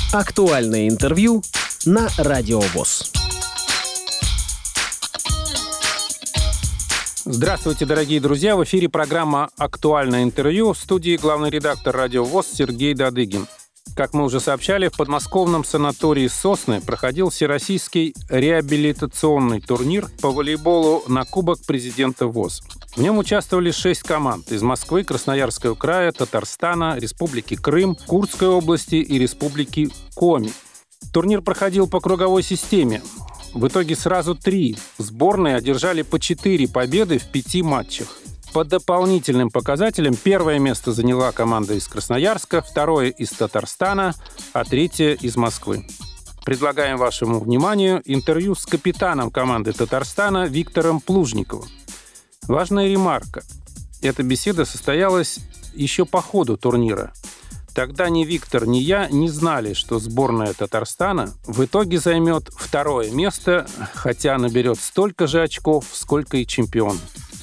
Актуальное интервью на Радио ВОС. Здравствуйте, дорогие друзья! В эфире программа «Актуальное интервью». В студии главный редактор Радио ВОС Сергей Дадыгин. Как мы уже сообщали, в подмосковном санатории «Сосны» проходил всероссийский реабилитационный турнир по волейболу на Кубок президента ВОС. В нем участвовали 6 команд из Москвы, Красноярского края, Татарстана, Республики Крым, Курской области и Республики Коми. Турнир проходил по круговой системе. В итоге сразу 3 сборные одержали по 4 победы в 5 матчах. По дополнительным показателям первое место заняла команда из Красноярска, второе из Татарстана, а третье из Москвы. Предлагаем вашему вниманию интервью с капитаном команды Татарстана Виктором Плужниковым. Важная ремарка. Эта беседа состоялась еще по ходу турнира. Тогда ни Виктор, ни я не знали, что сборная Татарстана в итоге займет второе место, хотя наберет столько же очков, сколько и чемпион.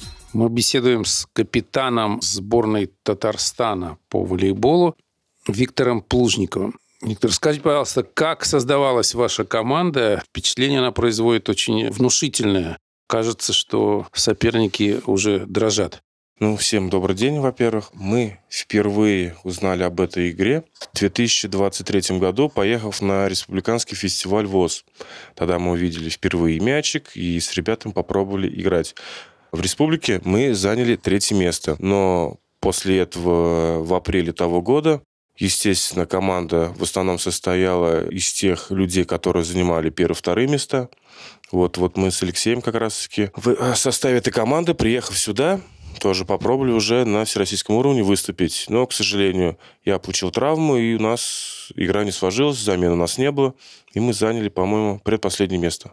Мы беседуем с капитаном сборной Татарстана по волейболу Виктором Плужниковым. Виктор, скажите, пожалуйста, как создавалась ваша команда? Впечатление она производит очень внушительное. Кажется, что соперники уже дрожат. Всем добрый день, во-первых. Мы впервые узнали об этой игре в 2023 году, поехав на республиканский фестиваль ВОС. Тогда мы увидели впервые мячик и с ребятами попробовали играть. В республике мы заняли 3 место, но после этого в апреле того года, естественно, команда в основном состояла из тех людей, которые занимали 1-2 места. Вот мы с Алексеем как раз-таки в составе этой команды, приехав сюда, тоже попробовали уже на всероссийском уровне выступить. Но, к сожалению, я получил травму, и у нас игра не сложилась, замен у нас не было, и мы заняли, по-моему, предпоследнее место.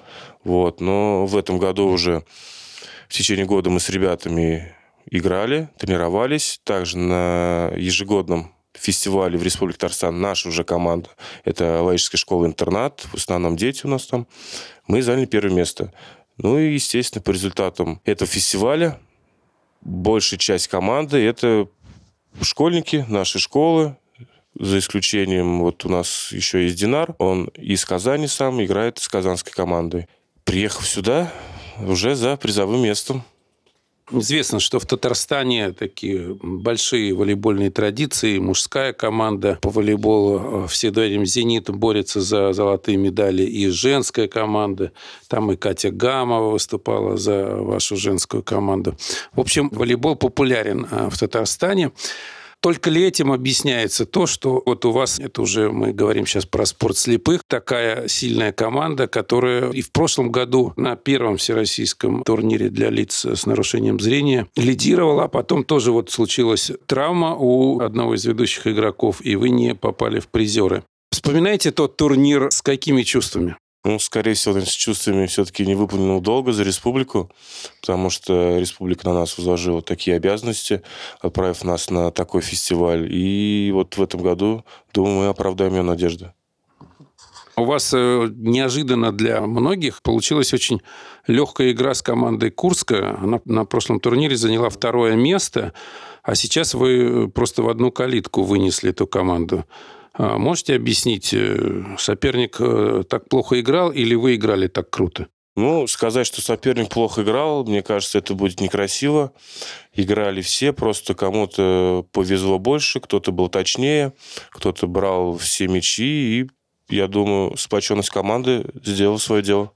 Но в этом году уже в течение года мы с ребятами играли, тренировались. Также на ежегодном фестивале в Республике Татарстан наша уже команда, это Лаишская школа-интернат, в основном дети у нас там, мы заняли 1 место. И, естественно, по результатам этого фестиваля большая часть команды – это школьники нашей школы, за исключением у нас еще есть Динар, он из Казани сам играет с казанской командой. Приехав сюда уже за призовым местом. Известно, что в Татарстане такие большие волейбольные традиции. Мужская команда по волейболу всегда «Зенит» борется за золотые медали. И женская команда. Там и Катя Гамова выступала за вашу женскую команду. В общем, волейбол популярен в Татарстане. Только ли этим объясняется то, что у вас, это уже мы говорим сейчас про спорт слепых, такая сильная команда, которая и в прошлом году на первом всероссийском турнире для лиц с нарушением зрения лидировала, а потом тоже случилась травма у одного из ведущих игроков, и вы не попали в призеры. Вспоминаете тот турнир с какими чувствами? Скорее всего, с чувствами все-таки невыполненного долга за республику, потому что республика на нас возложила такие обязанности, отправив нас на такой фестиваль. И в этом году, думаю, мы оправдаем ее надежды. У вас неожиданно для многих получилась очень легкая игра с командой Курска. Она на прошлом турнире заняла 2 место, а сейчас вы просто в одну калитку вынесли эту команду. Можете объяснить, соперник так плохо играл или вы играли так круто? Сказать, что соперник плохо играл, мне кажется, это будет некрасиво. Играли все, просто кому-то повезло больше, кто-то был точнее, кто-то брал все мячи, и, я думаю, сплоченность команды сделала свое дело.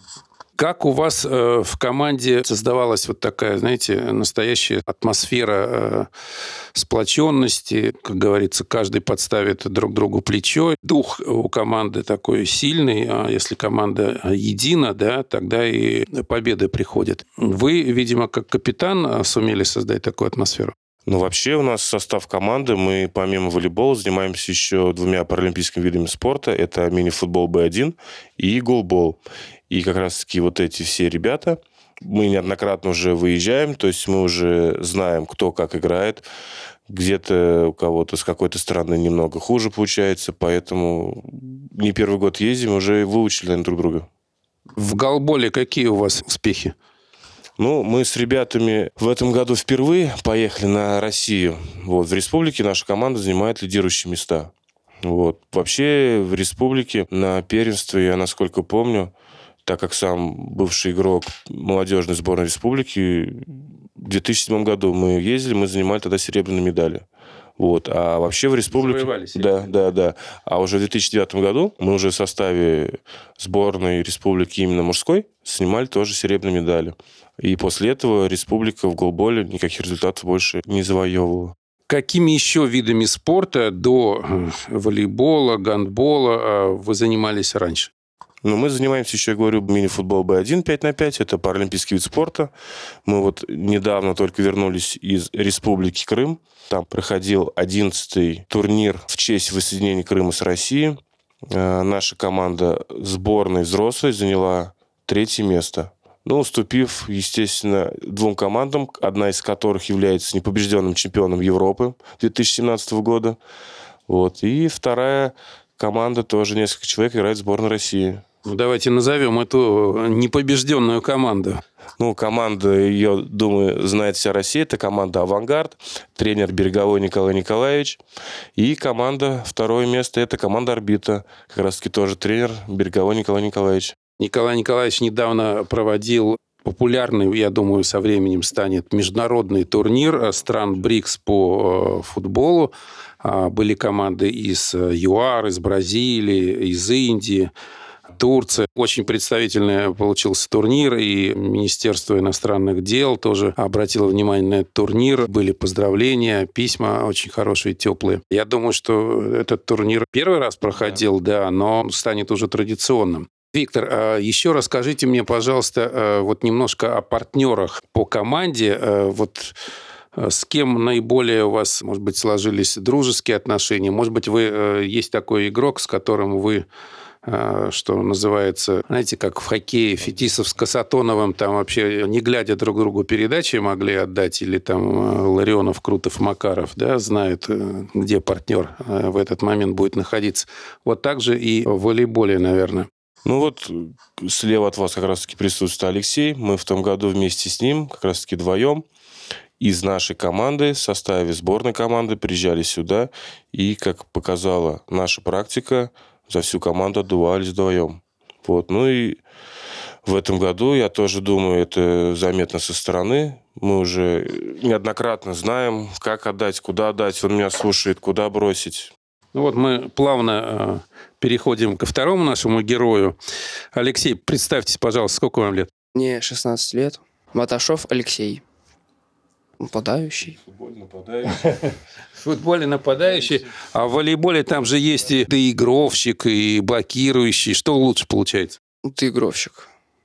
Как у вас в команде создавалась такая, настоящая атмосфера сплоченности? Как говорится, каждый подставит друг другу плечо. Дух у команды такой сильный, а если команда едина, тогда и победы приходят. Вы, видимо, как капитан сумели создать такую атмосферу? Вообще у нас состав команды, мы помимо волейбола занимаемся еще 2 паралимпийскими видами спорта. Это мини-футбол Б1 и голбол. И как раз-таки эти все ребята, мы неоднократно уже выезжаем, то есть мы уже знаем, кто как играет. Где-то у кого-то с какой-то стороны немного хуже получается, поэтому не 1-й год ездим, уже выучили друг друга. В голболе какие у вас успехи? Мы с ребятами в этом году впервые поехали на Россию. В республике наша команда занимает лидирующие места. Вот. Вообще в республике на первенстве, я насколько помню, так как сам бывший игрок молодежной сборной республики, в 2007 году мы ездили, мы занимали тогда серебряные медали. Вот. А вообще в республике... Да. А уже в 2009 году мы уже в составе сборной республики именно мужской снимали тоже серебряные медали. И после этого республика в голболе никаких результатов больше не завоевывала. Какими еще видами спорта до волейбола, гандбола вы занимались раньше? Но мы занимаемся еще, я говорю, мини-футбол Б1 5х5. Это паралимпийский вид спорта. Мы вот недавно только вернулись из Республики Крым. Там проходил 11-й турнир в честь воссоединения Крыма с Россией. Наша команда сборной взрослой заняла 3-е место. Уступив, естественно, 2 командам, одна из которых является непобежденным чемпионом Европы 2017 года. Вот. И вторая команда, тоже несколько человек, играет в сборной России. Давайте назовем эту непобежденную команду. Команда, ее, думаю, знает вся Россия. Это команда «Авангард», тренер Береговой Николай Николаевич. И команда, 2-е место, это команда «Орбита». Как раз-таки тоже тренер Береговой Николай Николаевич. Николай Николаевич недавно проводил популярный, я думаю, со временем станет международный турнир стран БРИКС по футболу. Были команды из ЮАР, из Бразилии, из Индии, Турция. Очень представительный получился турнир, и Министерство иностранных дел тоже обратило внимание на этот турнир. Были поздравления, письма очень хорошие, теплые. Я думаю, что этот турнир первый раз проходил, да, но станет уже традиционным. Виктор, еще расскажите мне, пожалуйста, вот немножко о партнерах по команде. Вот с кем наиболее у вас, может быть, сложились дружеские отношения? Может быть, вы есть такой игрок, с которым вы, что называется, знаете, как в хоккее Фетисов с Касатоновым, там вообще не глядя друг другу передачи могли отдать, или там Ларионов, Крутов, Макаров, да, знают, где партнер в этот момент будет находиться. Вот так же и в волейболе, наверное. Слева от вас как раз-таки присутствует Алексей. Мы в том году вместе с ним, как раз-таки вдвоем, из нашей команды, в составе сборной команды, приезжали сюда. И, как показала наша практика, за всю команду отдувались вдвоем. Вот. И в этом году, я тоже думаю, это заметно со стороны. Мы уже неоднократно знаем, как отдать, куда отдать. Он меня слушает, куда бросить. Мы плавно переходим ко второму нашему герою. Алексей, представьтесь, пожалуйста, сколько вам лет? Мне 16 лет. Маташов Алексей. Нападающий. В футболе нападающий. А в волейболе там же есть и доигровщик, и блокирующий. Что лучше получается? Доигровщик.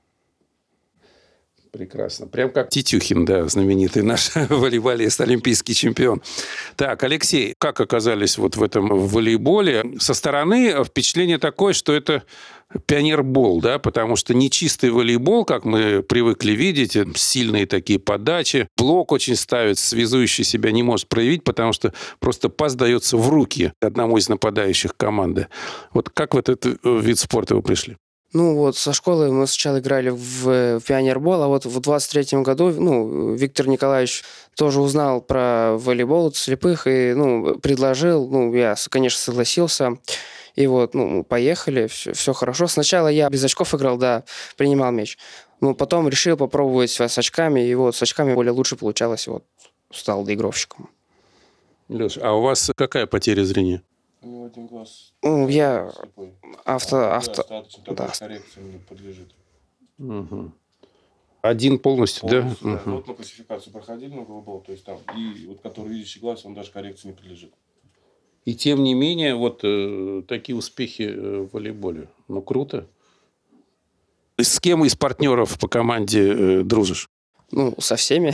Прекрасно. Прям как Титюхин, да, знаменитый наш волейболист, олимпийский чемпион. Так, Алексей, как оказались вот в этом волейболе? Со стороны впечатление такое, что это пионербол, да, потому что нечистый волейбол, как мы привыкли видеть, сильные такие подачи, блок очень ставит, связующий себя не может проявить, потому что просто пас дается в руки одному из нападающих команды. Вот как в этот вид спорта вы пришли? Со школы мы сначала играли в пионербол, а вот в 23-м году, Виктор Николаевич тоже узнал про волейбол слепых и, предложил, я, конечно, согласился. И поехали, все хорошо. Сначала я без очков играл, да, принимал мяч. Потом решил попробовать с очками, и с очками более лучше получалось, стал доигровщиком. Леш, а у вас какая потеря зрения? Один глаз. Я да. Коррекция не подлежит. Угу. Один полностью, да? Да. Угу. На классификацию проходили на голубол, то есть там, и который видящий глаз, он даже коррекции не подлежит. И тем не менее, такие успехи в волейболе. Круто. С кем из партнеров по команде дружишь? Со всеми.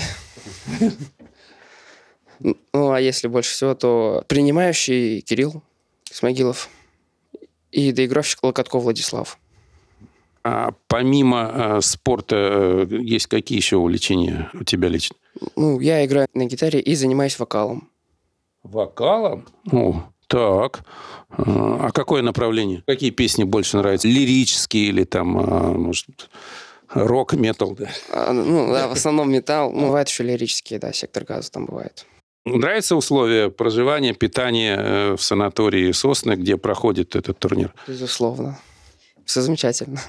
А если больше всего, то принимающий Кирилл Исмагилов и доигровщик Локотков Владислав. А помимо спорта есть какие еще увлечения у тебя лично? Я играю на гитаре и занимаюсь вокалом. Вокалом? Так. А какое направление? Какие песни больше нравятся? Лирические или там, может, рок, метал? Да? Да, в основном металл. Бывает еще лирические, да, «Сектор газа» там бывает. Нравятся условия проживания, питания в санатории «Сосны», где проходит этот турнир? Безусловно. Все замечательно.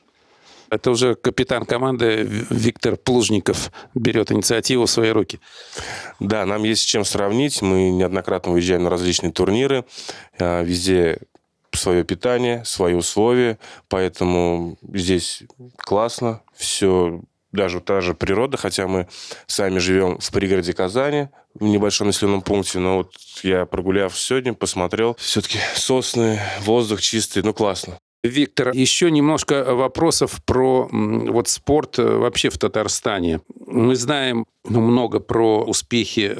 Это уже капитан команды Виктор Плужников берет инициативу в свои руки. Да, нам есть с чем сравнить. Мы неоднократно выезжаем на различные турниры. Везде свое питание, свои условия. Поэтому здесь классно. Все, даже та же природа. Хотя мы сами живем в пригороде Казани, в небольшом населенном пункте. Но вот я, прогуляв сегодня, посмотрел. Все-таки сосны, воздух чистый. Ну, классно. Виктор, еще немножко вопросов про вот спорт вообще в Татарстане. Мы знаем много про успехи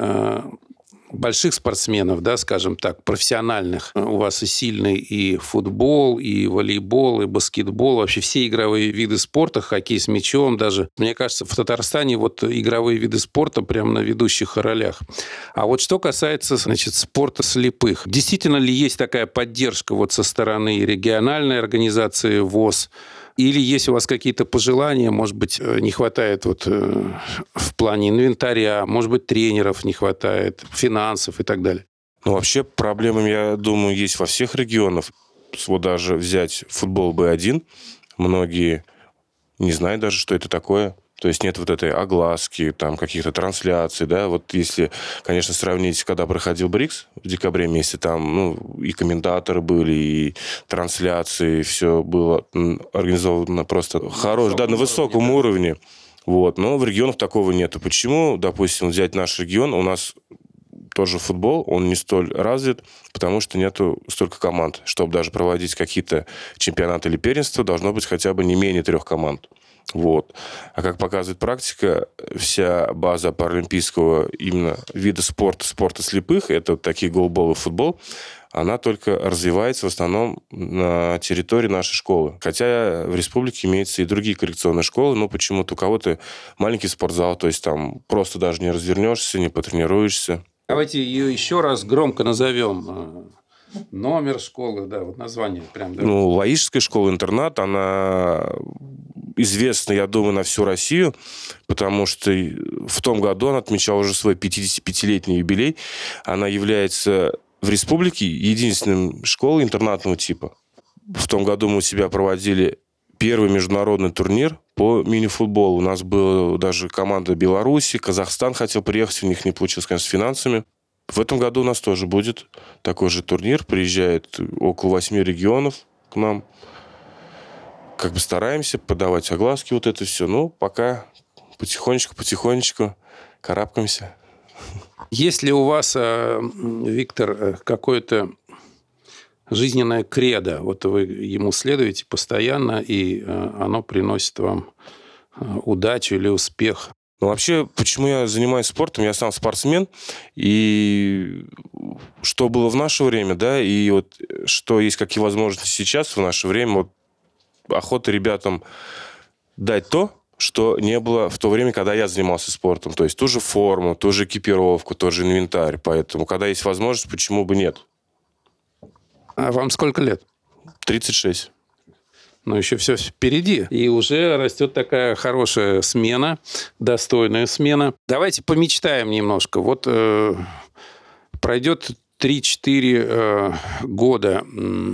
больших спортсменов, да, скажем так, профессиональных. У вас и сильный и футбол, и волейбол, и баскетбол, вообще все игровые виды спорта, хоккей с мячом даже. Мне кажется, в Татарстане вот игровые виды спорта прямо на ведущих ролях. А вот что касается, значит, спорта слепых, действительно ли есть такая поддержка вот со стороны региональной организации ВОС? Или есть у вас какие-то пожелания, может быть, не хватает вот в плане инвентаря, может быть, тренеров не хватает, финансов и так далее? Ну, вообще, проблемы, я думаю, есть во всех регионах. Вот даже взять футбол Б1, многие не знают даже, что это такое. То есть нет вот этой огласки, там, каких-то трансляций, да. Вот если, конечно, сравнить, когда проходил БРИКС в декабре месяце, там, ну, и комментаторы были, и трансляции, все было организовано просто хорошо, да, на высоком уровне. Вот. Но в регионах такого нету. Почему? Допустим, взять наш регион, у нас тоже футбол, он не столь развит, потому что нету столько команд. Чтобы даже проводить какие-то чемпионаты или первенства, должно быть хотя бы не менее 3 команд. Вот. А как показывает практика, вся база паралимпийского именно вида спорта слепых, это вот такие голбол и футбол, она только развивается в основном на территории нашей школы. Хотя в республике имеются и другие коррекционные школы, но почему-то у кого-то маленький спортзал, то есть там просто даже не развернешься, не потренируешься. Давайте ее еще раз громко назовем. Номер школы, да, вот название прям. Да. Ну, Лаишская школа-интернат, она известна, я думаю, на всю Россию, потому что в том году она отмечала уже свой 55-летний юбилей. Она является в республике единственной школой интернатного типа. В том году мы у себя проводили первый международный турнир по мини-футболу. У нас была даже команда Беларуси, Казахстан хотел приехать, у них не получилось, конечно, с финансами. В этом году у нас тоже будет такой же турнир. Приезжает около 8 регионов к нам. Как бы стараемся подавать огласки, вот это все. Ну, пока потихонечку карабкаемся. Есть ли у вас, Виктор, какое-то жизненное кредо? Вот вы ему следуете постоянно, и оно приносит вам удачу или успех? Ну, вообще, почему я занимаюсь спортом? Я сам спортсмен, и что было в наше время, да, и вот что есть, какие возможности сейчас в наше время, вот охота ребятам дать то, что не было в то время, когда я занимался спортом. То есть ту же форму, ту же экипировку, тот же инвентарь. Поэтому, когда есть возможность, почему бы нет? А вам сколько лет? 36. Но еще все впереди. И уже растет такая хорошая смена, достойная смена. Давайте помечтаем немножко. Вот пройдет 3-4 года.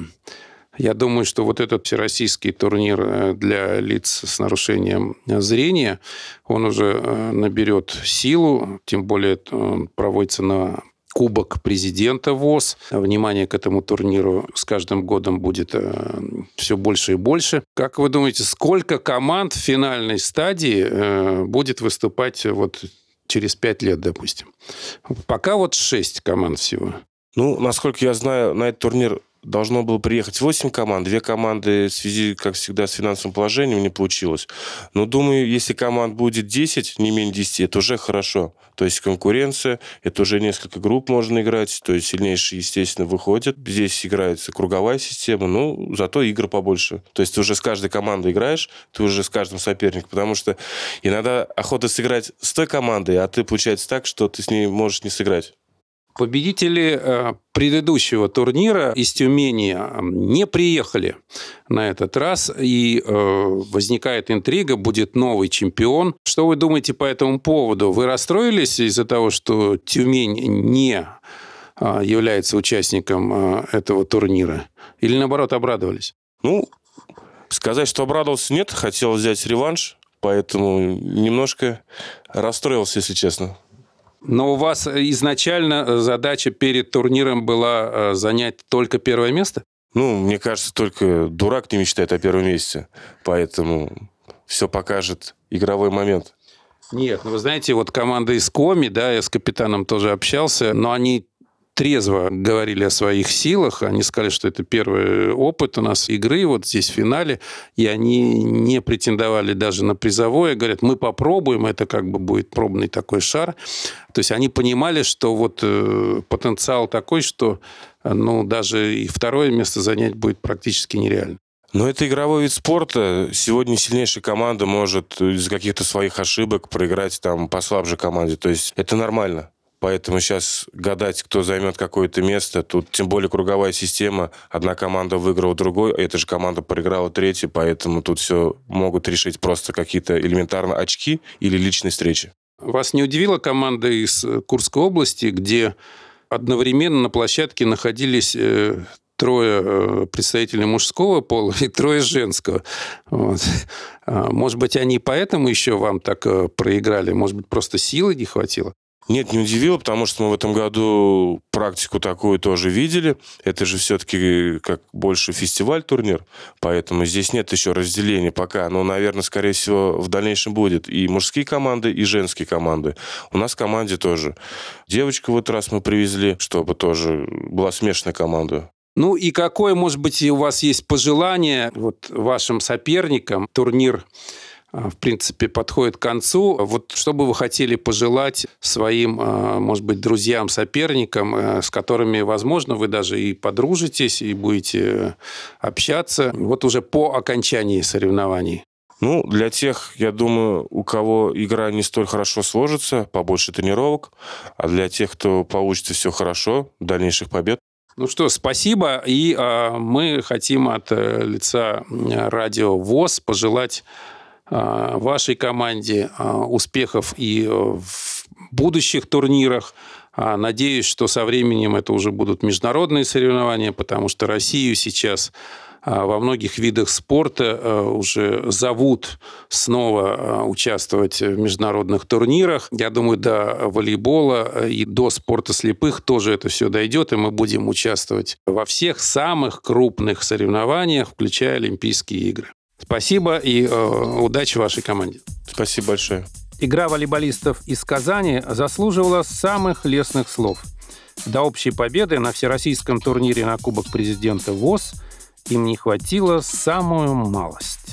Я думаю, что вот этот всероссийский турнир для лиц с нарушением зрения, он уже наберет силу. Тем более он проводится на Кубок президента ВОС. Внимание к этому турниру с каждым годом будет все больше и больше. Как вы думаете, сколько команд в финальной стадии будет выступать вот через 5 лет, допустим? Пока вот 6 команд всего. Ну, насколько я знаю, на этот турнир должно было приехать 8 команд. 2 команды в связи, как всегда, с финансовым положением не получилось. Но думаю, если команд будет 10, не менее 10, это уже хорошо. То есть конкуренция, это уже несколько групп можно играть. То есть сильнейшие, естественно, выходят. Здесь играется круговая система, но зато игр побольше. То есть ты уже с каждой командой играешь, ты уже с каждым соперником. Потому что иногда охота сыграть с той командой, а ты получается так, что ты с ней можешь не сыграть. Победители предыдущего турнира из Тюмени не приехали на этот раз, и возникает интрига, будет новый чемпион. Что вы думаете по этому поводу? Вы расстроились из-за того, что Тюмень не является участником этого турнира? Или, наоборот, обрадовались? Сказать, что обрадовался, нет. Хотел взять реванш, поэтому немножко расстроился, если честно. Но у вас изначально задача перед турниром была занять только первое место? Мне кажется, только дурак не мечтает о первом месте. Поэтому все покажет игровой момент. Нет, вы знаете, вот команда из Коми, да, я с капитаном тоже общался, но они трезво говорили о своих силах. Они сказали, что это первый опыт у нас игры вот здесь в финале, и они не претендовали даже на призовое. Говорят, мы попробуем, это как бы будет пробный такой шар. То есть они понимали, что вот потенциал такой, что даже и второе место занять будет практически нереально. Но это игровой вид спорта. Сегодня сильнейшая команда может из-за каких-то своих ошибок проиграть послабже команде. То есть это нормально. Поэтому сейчас гадать, кто займет какое-то место, тут тем более круговая система. Одна команда выиграла другой, а эта же команда проиграла третью, поэтому тут все могут решить просто какие-то элементарно очки или личные встречи. Вас не удивила команда из Курской области, где одновременно на площадке находились трое представителей мужского пола и трое женского? Вот. Может быть, они поэтому еще вам так проиграли? Может быть, просто силы не хватило? Нет, не удивило, потому что мы в этом году практику такую тоже видели. Это же все-таки как больше фестиваль-турнир, поэтому здесь нет еще разделения пока. Но, наверное, скорее всего, в дальнейшем будет и мужские команды, и женские команды. У нас в команде тоже. Девочку в этот раз мы привезли, чтобы тоже была смешанная команда. И какое, может быть, у вас есть пожелание вашим соперникам? Турнир, в принципе, подходит к концу. Вот что бы вы хотели пожелать своим, может быть, друзьям, соперникам, с которыми, возможно, вы даже и подружитесь, и будете общаться, вот уже по окончании соревнований? Для тех, я думаю, у кого игра не столь хорошо сложится, побольше тренировок. А для тех, кто получится все хорошо, дальнейших побед. Спасибо. И мы хотим от лица Радио ВОС пожелать вашей команде успехов и в будущих турнирах. Надеюсь, что со временем это уже будут международные соревнования, потому что Россию сейчас во многих видах спорта уже зовут снова участвовать в международных турнирах. Я думаю, до волейбола и до спорта слепых тоже это все дойдет, и мы будем участвовать во всех самых крупных соревнованиях, включая Олимпийские игры. Спасибо и удачи вашей команде. Спасибо большое. Игра волейболистов из Казани заслуживала самых лестных слов. До общей победы на всероссийском турнире на Кубок президента ВОС им не хватило самую малость.